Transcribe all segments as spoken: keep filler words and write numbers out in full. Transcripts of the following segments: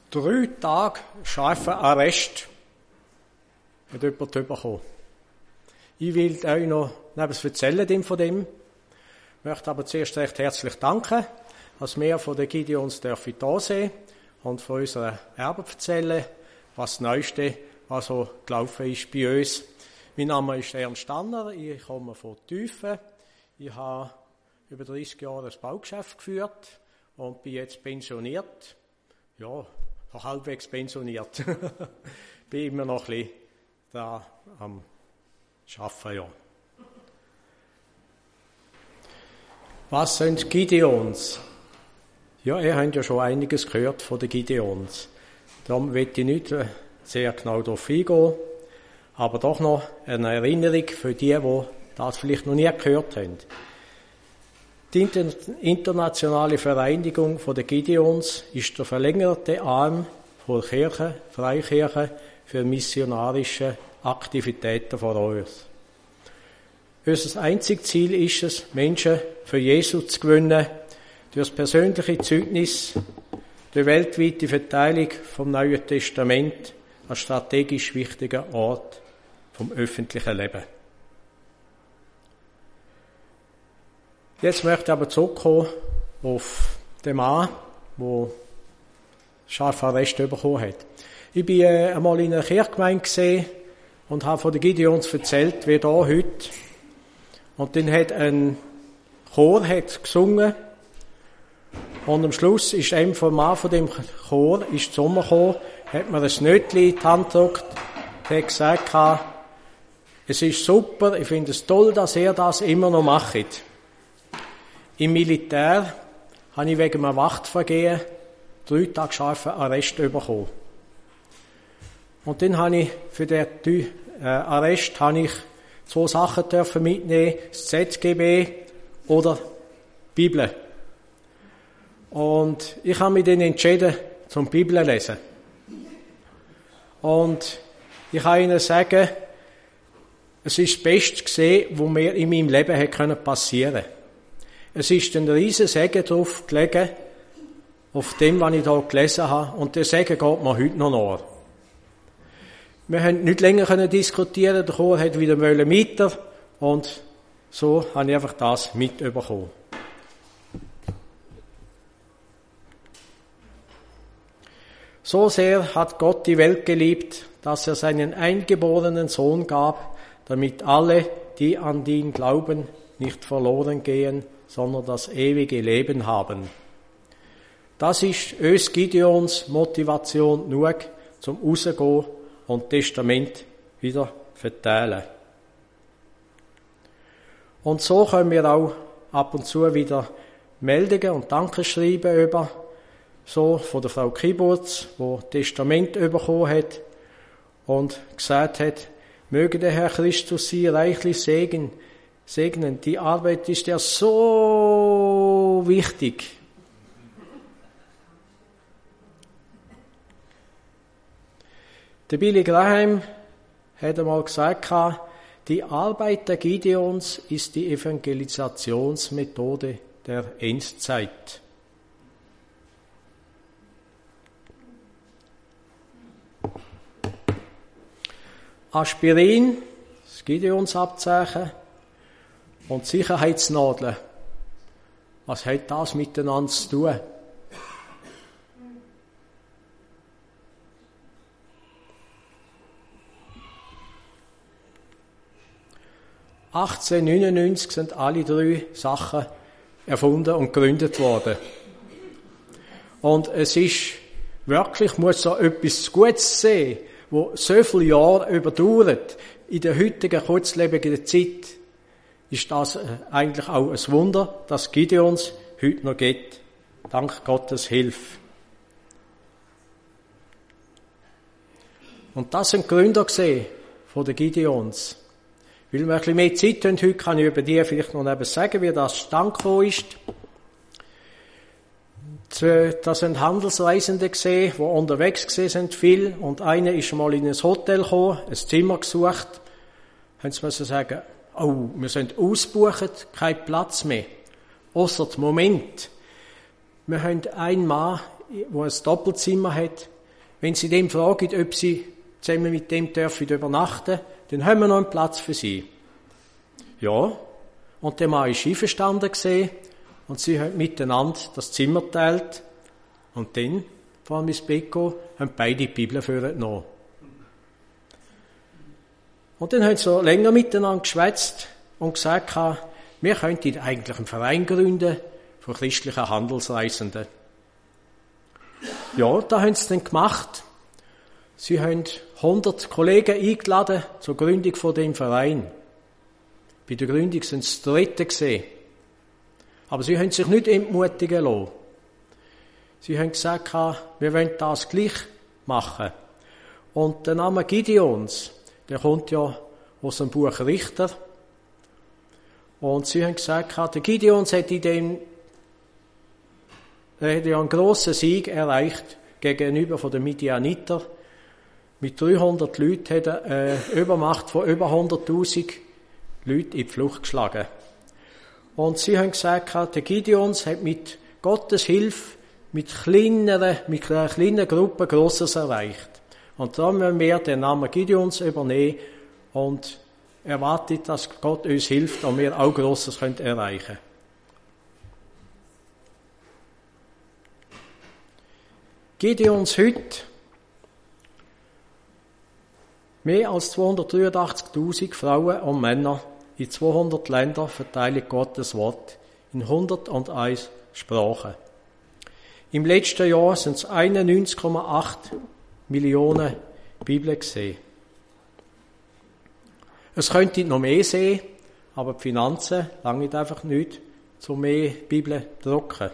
Drei Tage scharfen Arrest hat jemand bekommen. Ich will euch noch etwas erzählen von dem. Ich möchte aber zuerst recht herzlich danken, dass wir von den Gideons dürfen da sein und von unseren Erben erzählen, was das Neueste, was so gelaufen ist bei uns. Mein Name ist Ernst Stanner, ich komme von Tüfen. Ich habe über dreißig Jahre ein Baugeschäft geführt und bin jetzt pensioniert. Ja, noch halbwegs pensioniert. Bin immer noch ein bisschen da am Arbeiten, ja. Was sind Gideons? Ja, ihr habt ja schon einiges gehört von den Gideons. Darum will ich nicht sehr genau darauf eingehen, aber doch noch eine Erinnerung für die, die das vielleicht noch nie gehört haben. Die internationale Vereinigung der Gideons ist der verlängerte Arm von Kirche, Freikirche für missionarische Aktivitäten vor uns. Unser einziges Ziel ist es, Menschen für Jesus zu gewinnen, durch das persönliche Zeugnis, die weltweite Verteilung vom Neuen Testament als strategisch wichtiger Ort vom öffentlichen Leben. Jetzt möchte ich aber zurückkommen auf den Mann, der scharfen Arrest bekommen hat. Ich bin äh, einmal in einer Kirchgemeinde gesehen und habe von den Gideons erzählt, wie da heute. Und dann hat ein Chor hat gesungen. Und am Schluss ist einem vom Mann von dem Chor ist zu mir gekommen, hat mir ein Nötchen in die Hand gedrückt, hat gesagt, es ist super, ich finde es toll, dass ihr das immer noch macht. Im Militär habe ich wegen einem Wachtvergehen drei Tage scharfen Arrest bekommen. Und dann habe ich für den äh, Arrest habe ich zwei Sachen dürfen mitnehmen, das Z G B oder die Bibel. Und ich habe mich dann entschieden, zum Bibel zu lesen. Und ich kann Ihnen sagen, es ist das Beste gewesen, was mir in meinem Leben passieren konnte. Es ist ein riesen Segen drauf gelegen, auf dem, was ich hier gelesen habe. Und der Segen geht mir heute noch nach. Wir haben nicht länger diskutieren, der Chor hat wieder weiter. Und so habe ich einfach das mitbekommen. So sehr hat Gott die Welt geliebt, dass er seinen eingeborenen Sohn gab, damit alle, die an ihn glauben, nicht verloren gehen, sondern das ewige Leben haben. Das ist uns Gideons Motivation genug, zum Rausgehen und Testament wieder verteilen. Und so können wir auch ab und zu wieder Meldungen und Dankeschreiben über, so von der Frau Kiburz, die Testament bekommen hat und gesagt hat, möge der Herr Christus sie reichlich segnen, segnen. Die Arbeit ist ja so wichtig. Der Billy Graham hat einmal gesagt, die Arbeit der Gideons ist die Evangelisationsmethode der Endzeit. Aspirin, das Gideonsabzeichen, und Sicherheitsnadeln. Was hat das miteinander zu tun? achtzehnhundertneunundneunzig sind alle drei Sachen erfunden und gegründet worden. Und es ist wirklich, muss so etwas Gutes sein, wo so viele Jahre überdauert. In der heutigen kurzlebigen Zeit ist das eigentlich auch ein Wunder, dass Gideons heute noch geht. Dank Gottes Hilfe. Und das sind Gründer gesehen von den Gideons. Weil wir ein bisschen mehr Zeit haben heute, kann ich über die vielleicht noch etwas sagen, wie das zustande gekommen ist. Das sind Handelsreisende gesehen, die unterwegs gesehen sind, viel. Und einer ist mal in ein Hotel gekommen, ein Zimmer gesucht. Haben sie müssen sagen, oh, wir sind ausgebucht, kein Platz mehr. Ausser Moment. Wir haben einen Mann, der ein Doppelzimmer hat, wenn sie dem fragen, ob sie zusammen mit dem dürfen übernachten, dann haben wir noch einen Platz für sie. Ja, und der Mann ist einverstanden gesehen und sie haben miteinander das Zimmer geteilt und dann, vor allem ins Bett gehen, haben beide die Bibel vorgenommen. Und dann haben sie so länger miteinander geschwätzt und gesagt, wir könnten eigentlich einen Verein gründen von christlichen Handelsreisenden. Ja, da haben sie dann gemacht. Sie haben hundert Kollegen eingeladen zur Gründung von dem Verein. Bei der Gründung sind es Dritte gesehen. Aber sie haben sich nicht entmutigen lassen. Sie haben gesagt, wir wollen das gleich machen. Und der Name Gideons, der kommt ja aus dem Buch Richter. Und sie haben gesagt, der Gideons hat in dem, er hat ja einen grossen Sieg erreicht gegenüber von den Midianiter. Mit dreihundert Leuten hat er eine Übermacht von über hunderttausend Leuten in die Flucht geschlagen. Und sie haben gesagt, der Gideons hat mit Gottes Hilfe, mit kleineren, mit einer kleinen Gruppe Grosses erreicht. Und darum müssen wir den Namen Gideons übernehmen und erwartet, dass Gott uns hilft und wir auch Grosses können erreichen. Gideons heute mehr als zweihundertdreiundachtzigtausend Frauen und Männer in zweihundert Ländern verteilen Gottes Wort in hunderteins Sprachen. Im letzten Jahr sind es einundneunzig Komma acht Millionen Bibeln gesehen. Es könnte noch mehr sein, aber die Finanzen langen einfach nicht, um mehr Bibeln zu drucken.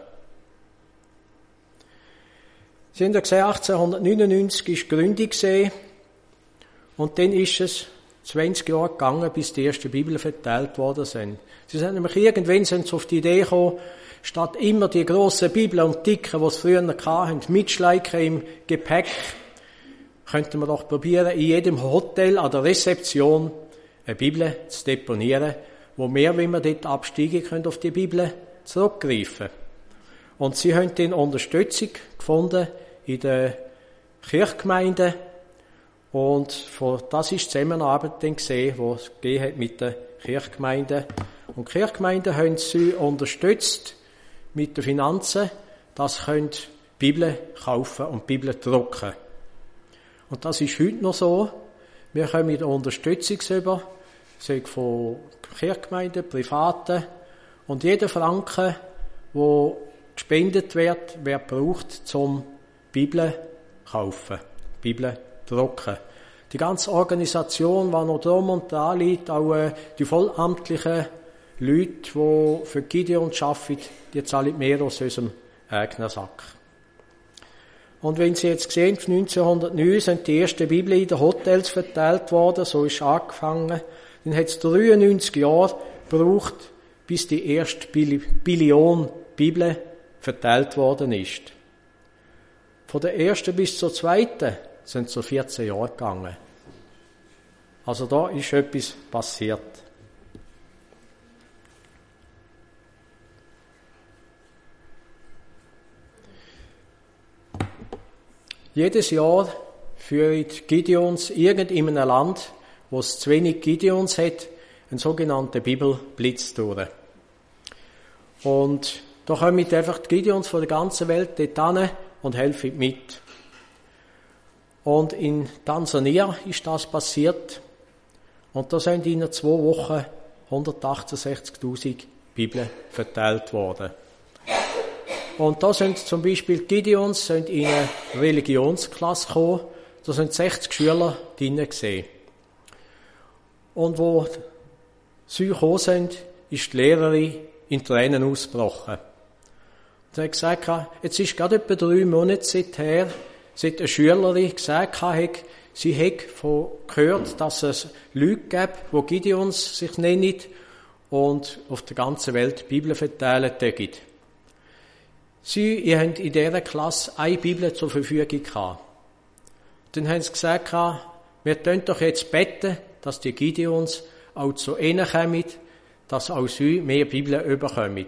Sie haben ja gesehen, achtzehnhundertneunundneunzig war die Gründung gesehen. Und dann ist es zwanzig Jahre gegangen, bis die ersten Bibeln verteilt worden sind. Sie sind nämlich irgendwann sind sie auf die Idee gekommen, statt immer die grossen Bibeln und dicken, die sie früher hatten, mitschleichen im Gepäck, könnten wir doch probieren, in jedem Hotel an der Rezeption eine Bibel zu deponieren, wo mehr, wenn wir dort absteigen können, auf die Bibel zurückgreifen. Und sie haben dann Unterstützung gefunden in den Kirchgemeinden. Und von das ist die Zusammenarbeit dann gesehen, die es gegeben hat mit den Kirchgemeinden. Und die Kirchgemeinden haben sie unterstützt mit den Finanzen, dass sie können Bibeln kaufen und Bibeln drucken. Und das ist heute noch so. Wir kommen mit Unterstützung über, sei von Kirchgemeinden, Privaten. Und jeder Franken, der gespendet wird, wird gebraucht, zum Bibeln kaufen, Bibeln drucken. Die ganze Organisation, die noch drum und dran liegt, auch äh, die vollamtlichen Leute, die für Gideon arbeiten, die zahlen mehr aus unserem eigenen Sack. Und wenn Sie jetzt sehen, neunzehnhundertneun sind die ersten Bibeln in den Hotels verteilt worden, so ist es angefangen, dann hat es dreiundneunzig Jahre gebraucht, bis die erste Billion Bibeln verteilt worden ist. Von der ersten bis zur zweiten sind so vierzehn Jahre gegangen. Also da ist etwas passiert. Jedes Jahr führen Gideons irgend in einem Land, wo es zu wenig Gideons hat, einen sogenannten Bibelblitz durch. Und da kommen einfach die Gideons von der ganzen Welt dort hin und helfen mit. Und in Tansania ist das passiert. Und da sind in zwei Wochen hundertachtundsechzigtausend Bibeln verteilt worden. Und da sind zum Beispiel die Gideons sind in eine Religionsklasse gekommen. Da sind sechzig Schüler drinnen gesehen. Und wo sie gekommen sind, ist die Lehrerin in Tränen ausgebrochen. Und sie hat gesagt, jetzt ist gerade etwa drei Monate seither, seit eine Schülerin gesagt hat, sie hätte gehört, dass es Leute gibt, die Gideons sich nennen und auf der ganzen Welt Bibeln verteilen täten. Sie ihr habt in dieser Klasse eine Bibel zur Verfügung gehabt. Dann haben sie gesagt, wir tun doch jetzt beten, dass die Gideons auch zu ihnen kommen, dass auch sie mehr Bibeln bekommen.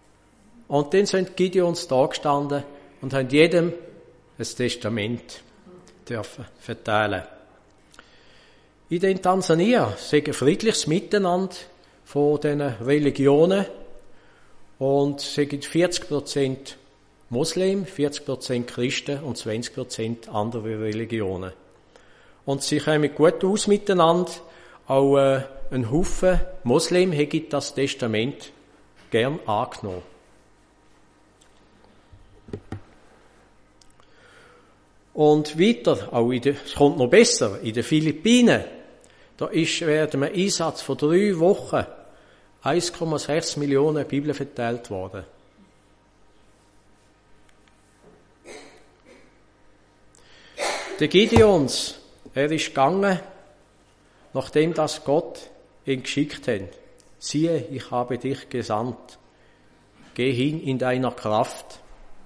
Und dann sind Gideons da gestanden und haben jedem ein Testament dürfen verteilen. In den Tansania ist ein friedliches Miteinander von diesen Religionen und es gibt vierzig Prozent Muslim, vierzig Prozent Christen und zwanzig Prozent andere Religionen. Und sie kommen gut aus miteinander. Auch äh, ein Haufen Muslim hätte das Testament gern angenommen. Und weiter, auch in der, es kommt noch besser, in den Philippinen, da ist während einem Einsatz von drei Wochen eins Komma sechs Millionen Bibeln verteilt worden. Der Gideons, er ist gegangen, nachdem das Gott ihn geschickt hat. Siehe, ich habe dich gesandt. Geh hin in deiner Kraft.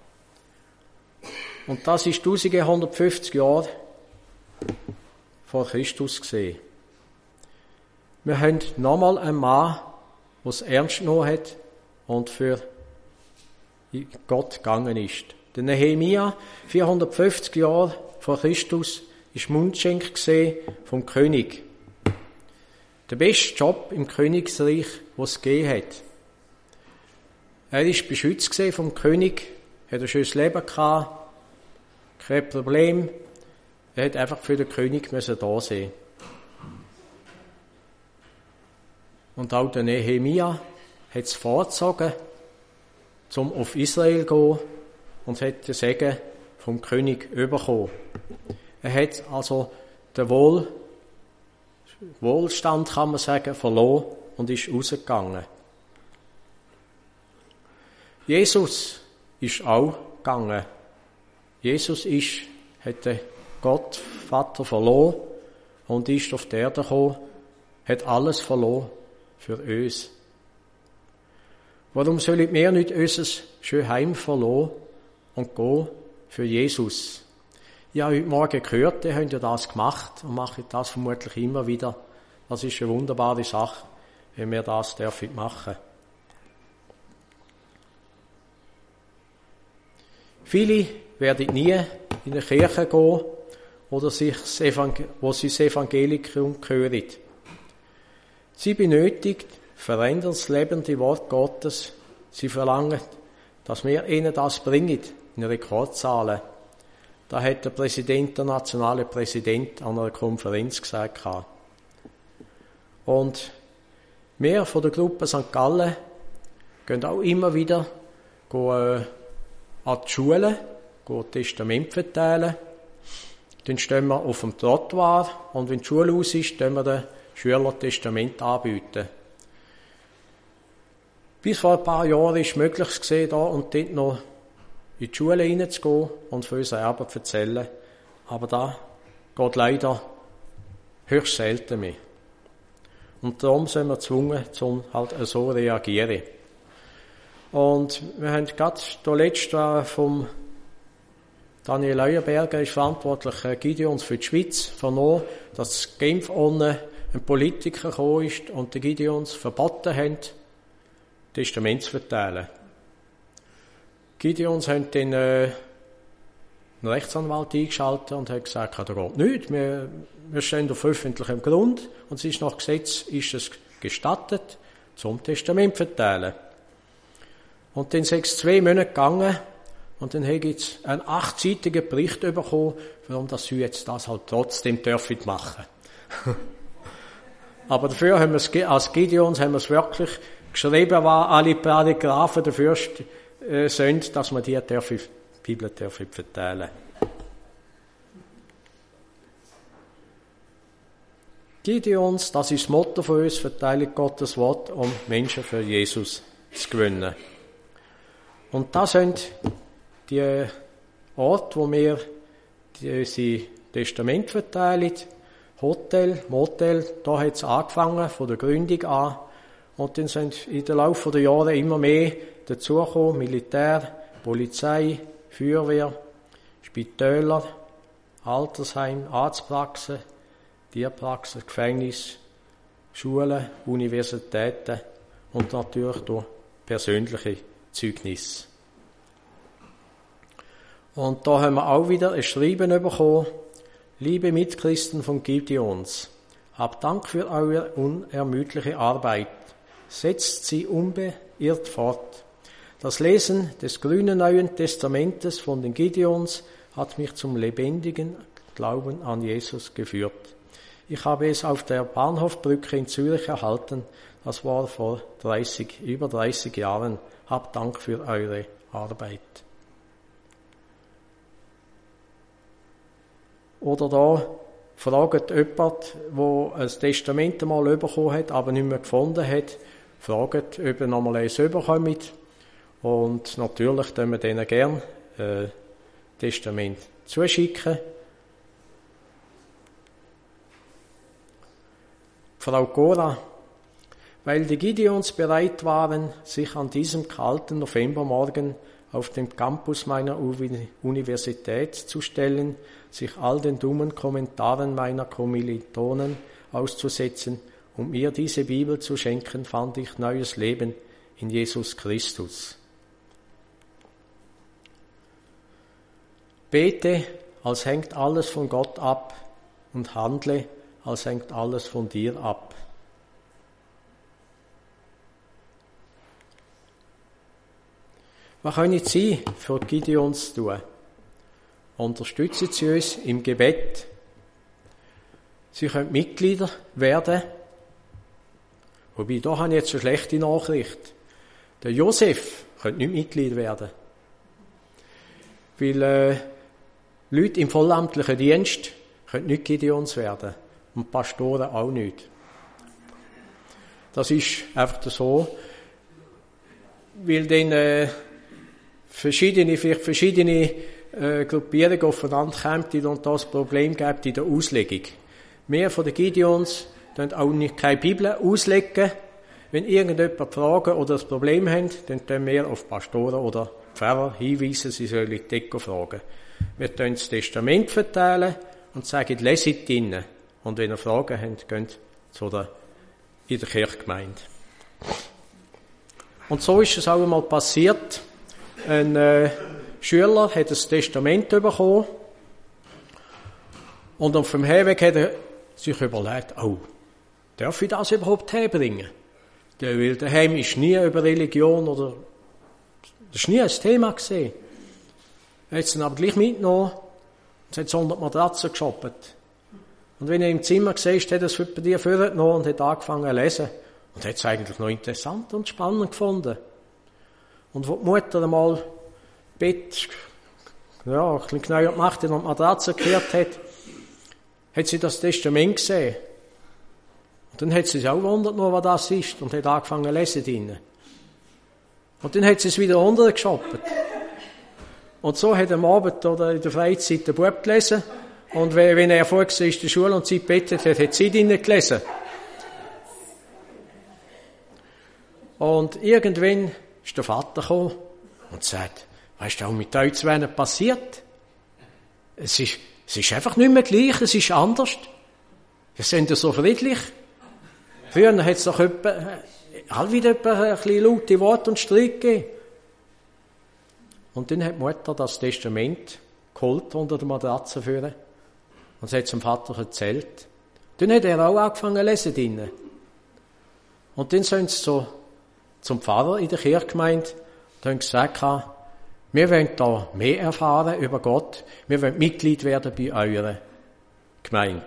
Und das ist eintausendeinhundertfünfzig Jahre vor Christus gesehen. Wir haben nochmal einen Mann, der es ernst genommen hat und für Gott gegangen ist. Der Nehemia, vierhundertfünfzig Jahre vor Christus, ist Mundschenk gesehen vom König. Der beste Job im Königsreich, was es gegeben hat. Er ist beschützt gesehen vom König, hat ein schönes Leben gehabt, kein Problem. Er hat einfach für den König müssen da sein. Und auch der Nehemia hat es vorgezogen, zum auf Israel zu gehen und hat den Segen vom König bekommen. Er hat also den Wohl, Wohlstand, kann man sagen, verloren und ist rausgegangen. Jesus ist auch gegangen. Jesus ist, hat den Gott, Vater, verloren und ist auf die Erde gekommen, hat alles verloren für uns. Warum sollen wir nicht unser schönes Heim verlassen und gehen für Jesus? Ich habe heute Morgen gehört, die haben ja das gemacht und machen das vermutlich immer wieder. Das ist eine wunderbare Sache, wenn wir das dürfen machen. Viele werden nie in eine Kirche gehen oder sich das Evangel- wo sie das Evangelium hören. Sie benötigt veränderndes lebende Wort Gottes. Sie verlangen, dass wir ihnen das bringen, in Rekordzahlen. Da hat der Präsident, der nationale Präsident, an einer Konferenz gesagt. Und wir von der Gruppe Sankt Gallen gehen auch immer wieder gehen, äh, an die Schulen, gehen Testament verteilen. Dann stehen wir auf dem Trottoir und wenn die Schule aus ist, dann wir den Schülern Testament anbieten. Bis vor ein paar Jahren war es möglich gewesen, da und dort noch in die Schule hineinzugehen und von unserer Arbeit zu erzählen. Aber da geht leider höchst selten mehr. Und darum sind wir gezwungen, um halt so zu reagieren. Und wir haben gerade der letzte vom Daniel Leuenberger ist verantwortlich, Gideons für die Schweiz, vernommen, dass Genf ohne ein Politiker gekommen ist und die Gideons verboten haben, Testament zu verteilen. Gideons haben dann äh, einen Rechtsanwalt eingeschaltet und haben gesagt, das geht nicht, wir, wir stehen auf öffentlichem Grund und es ist nach Gesetz ist es gestattet, zum Testament zu verteilen. Und dann sind es zwei Monate gegangen und dann habe ich einen achtseitigen Bericht bekommen, warum das sie jetzt das halt trotzdem dürfen machen. Aber dafür haben wir es, als Gideons haben wir es wirklich geschrieben, war alle Paragraphen dafür äh, sind, dass man die, dürfen, die Bibel dürfen verteilen. Gideons, das ist das Motto von uns, verteilen Gottes Wort, um Menschen für Jesus zu gewinnen. Und das sind die Orte, wo wir diese Testament verteilen. Hotel, Motel, da hat es angefangen, von der Gründung an. Und dann sind in den Laufe der Jahre immer mehr dazugekommen, Militär, Polizei, Feuerwehr, Spitäler, Altersheim, Arztpraxen, Tierpraxen, Gefängnis, Schulen, Universitäten und natürlich durch persönliche Zeugnis. Und da haben wir auch wieder ein Schreiben bekommen Liebe Mitchristen von Gideons, habt Dank für eure unermüdliche Arbeit. Setzt sie unbeirrt fort. Das Lesen des grünen Neuen Testamentes von den Gideons hat mich zum lebendigen Glauben an Jesus geführt. Ich habe es auf der Bahnhofbrücke in Zürich erhalten. Das war vor dreißig, über dreißig Jahren. Habt Dank für eure Arbeit. Oder da fragt jemand, der ein Testament einmal bekommen hat, aber nicht mehr gefunden hat, fragt, ob er nochmal eins bekommt. Und natürlich tun wir denen gern äh, Testament zuschicken. Frau Cora, weil die Gideons bereit waren, sich an diesem kalten Novembermorgen auf dem Campus meiner Universität zu stellen, sich all den dummen Kommentaren meiner Kommilitonen auszusetzen, um mir diese Bibel zu schenken, fand ich neues Leben in Jesus Christus. Bete, als hängt alles von Gott ab, und handle, als hängt alles von dir ab. Was können Sie für Gideons tun? Unterstützen Sie uns im Gebet. Sie können Mitglieder werden. Wobei, da habe ich jetzt eine schlechte Nachricht. Der Josef könnte nicht Mitglied werden. Weil äh, Leute im vollamtlichen Dienst können nicht Gideons werden. Und Pastoren auch nicht. Das ist einfach so, weil dann äh, verschiedene, vielleicht verschiedene äh, Gruppierungen aufeinander kommen und das Problem gibt in der Auslegung. Wir von den Gideons können auch nicht keine Bibel auslegen. Wenn irgendjemand Fragen oder ein Problem haben, dann können wir auf Pastoren oder Pfarrer hinweisen, sie sollen die Deko fragen. Wir können das Testament verteilen und sagen, leset drinnen. Und wenn ihr Fragen habt, geht zu der, in der Kirchgemeinde. Und so ist es auch einmal passiert. Ein äh, Schüler hat ein Testament bekommen. Und auf dem Heimweg hat er sich überlegt, oh, darf ich das überhaupt herbringen? Weil daheim ist nie über Religion oder, das ist nie ein Thema gewesen. Er hat es dann aber gleich mitgenommen und hat hundert Matratzen geshoppt. Und wenn er im Zimmer gesehen hat, hat er es bei dir vorgenommen und hat angefangen zu lesen. Und hat es eigentlich noch interessant und spannend gefunden. Und wo die Mutter einmal Bett, ja, ein bisschen genauer gemacht hat und die Matratze gekehrt hat, hat sie das Testament gesehen. Und dann hat sie sich auch gewundert, was das ist, und hat angefangen zu lesen drinnen. Und dann hat sie es wieder runtergeschoppt. Und so hat er am Abend oder in der Freizeit der Bub gelesen. Und wenn er vorher war in der Schule und sie gebettet hat, hat sie drinnen gelesen. Und irgendwann ist der Vater gekommen und sagt, weißt du, auch mit euch zwei passiert? Es ist, es ist einfach nicht mehr gleich, es ist anders. Wir sind ja so friedlich. Früher hat es doch etwa, all wieder etwa ein bisschen laute Worte und Streit gegeben. Und dann hat die Mutter das Testament geholt unter der Matratze führen und sie hat zum Vater erzählt. Dann hat er auch angefangen zu lesen drinnen. Und dann sind sie so zum Pfarrer in der Kirchgemeinde und haben gesagt, wir wollen da mehr erfahren über Gott, wir wollen Mitglied werden bei eurer Gemeinde.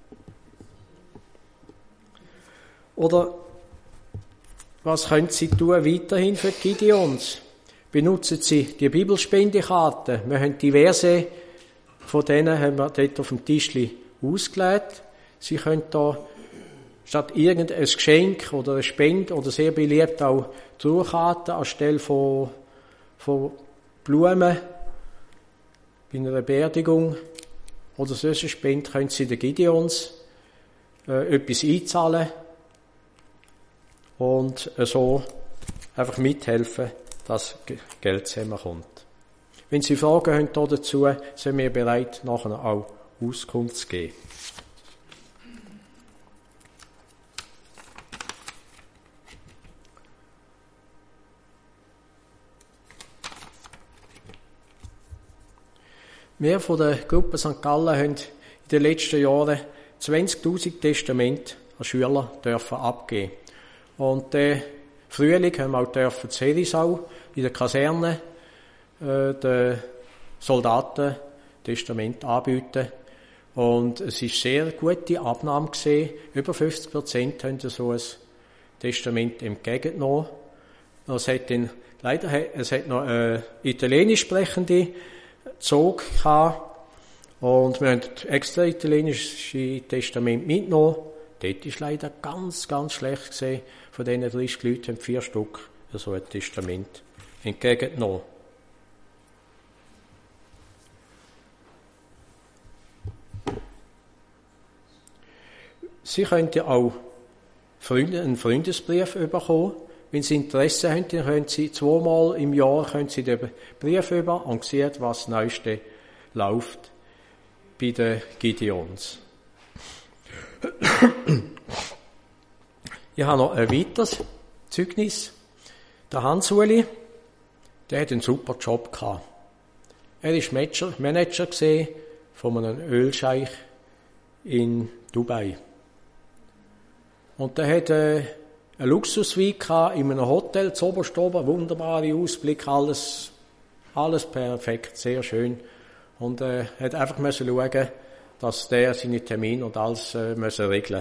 Oder was können Sie tun weiterhin für die Gideons? Benutzen Sie die Bibelspendekarte. Wir haben diverse von denen haben wir dort auf dem Tischli ausgelegt. Sie können da statt irgendein Geschenk oder eine Spende oder sehr beliebt auch Trauerkarten anstelle von, von Blumen bei einer Beerdigung oder solche Spende können Sie den Gideons äh, etwas einzahlen und äh, so einfach mithelfen, dass Geld zusammenkommt. Wenn Sie Fragen haben dazu, sind wir bereit, nachher auch Auskunft zu geben. Wir von der Gruppe Sankt Gallen haben in den letzten Jahren zwanzigtausend Testamente an Schüler dürfen abgeben. Und den Frühling haben wir auch dürfen in Herisau in der Kaserne äh, den Soldaten Testament anbieten. Und es ist sehr gute Abnahme gesehen. Über fünfzig Prozent haben so ein Testament entgegengenommen. Es hat dann, leider, es hat noch eine italienisch sprechende Zog gehabt. Und wir haben extra italienische Testament mitgenommen. Dort ist leider ganz, ganz schlecht gesehen. Von diesen dreißig Leuten haben vier Stück so ein Testament entgegengenommen. Sie können ja auch Freunde, einen Freundesbrief bekommen. Wenn Sie Interesse haben, dann können Sie zweimal im Jahr können Sie den Brief über und sehen, was das Neueste läuft bei den Gideons. Ich habe noch ein weiteres Zeugnis. Der Hans-Uli, der hat einen super Job gehabt. Er war Manager von einem Ölscheich in Dubai. Und der hat äh, eine Luxussuite gehabt in einem Hotel, zu oberst oben, wunderbare Ausblick, alles, alles perfekt, sehr schön. Und er äh, hat einfach müssen schauen, dass der seine Termine und alles äh, müssen regeln.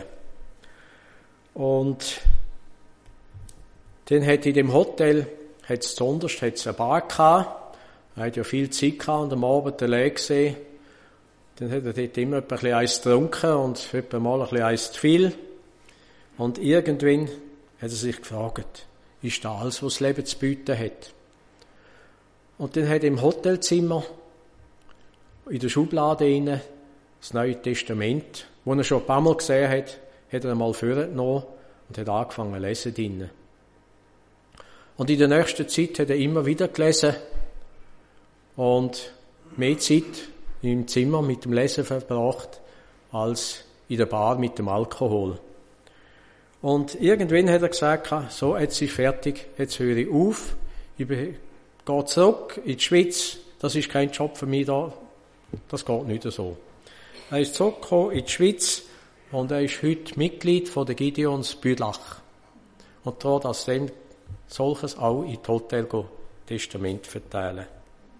Und dann hat in dem Hotel, hat es zuunterst, hat es eine Bar gehabt. Er hat ja viel Zeit gehabt und am Abend allein gesehen. Dann hat er dort immer ein bisschen Eis getrunken und etwa mal ein bisschen Eis zu viel. Und irgendwann hat er sich gefragt, ist das alles, was das Leben zu bieten hat? Und dann hat er im Hotelzimmer, in der Schublade inne das Neue Testament, das er schon ein paar Mal gesehen hat, hat er einmal vorgenommen und hat angefangen zu lesen drinnen. Und in der nächsten Zeit hat er immer wieder gelesen und mehr Zeit im Zimmer mit dem Lesen verbracht, als in der Bar mit dem Alkohol. Und irgendwann hat er gesagt, so, jetzt ist fertig, jetzt höre ich auf, ich gehe zurück in die Schweiz, das ist kein Job für mich da, das geht nicht so. Er ist zurückgekommen in die Schweiz und er ist heute Mitglied von der Gideons Bülach. Und da das dann solches auch in die Hotel Testament verteilen.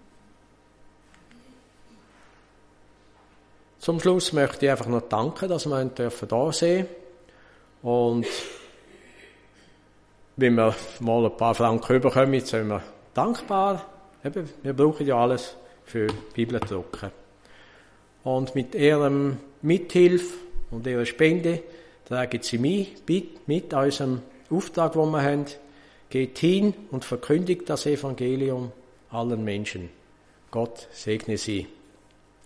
Zum Schluss möchte ich einfach noch danken, dass wir ihn da sehen dürfen. Und wenn wir mal ein paar Franken bekommen, sind wir dankbar. Eben, wir brauchen ja alles für Bibel drucken. Und mit ihrem Mithilfe und ihrer Spende tragen sie mit, mit unserem Auftrag, den wir haben. Geht hin und verkündigt das Evangelium allen Menschen. Gott segne sie.